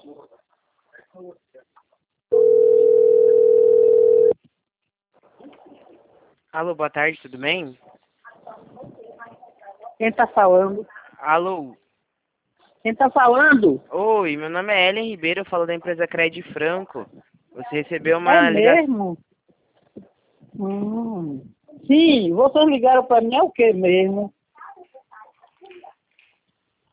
Alô, boa tarde, tudo bem? Quem está falando? Alô. Quem está falando? Oi, meu nome é Ellen Ribeiro, eu falo da empresa Cred Franco. Você recebeu É uma ligação... mesmo? Sim, vocês ligaram para mim, é o que mesmo?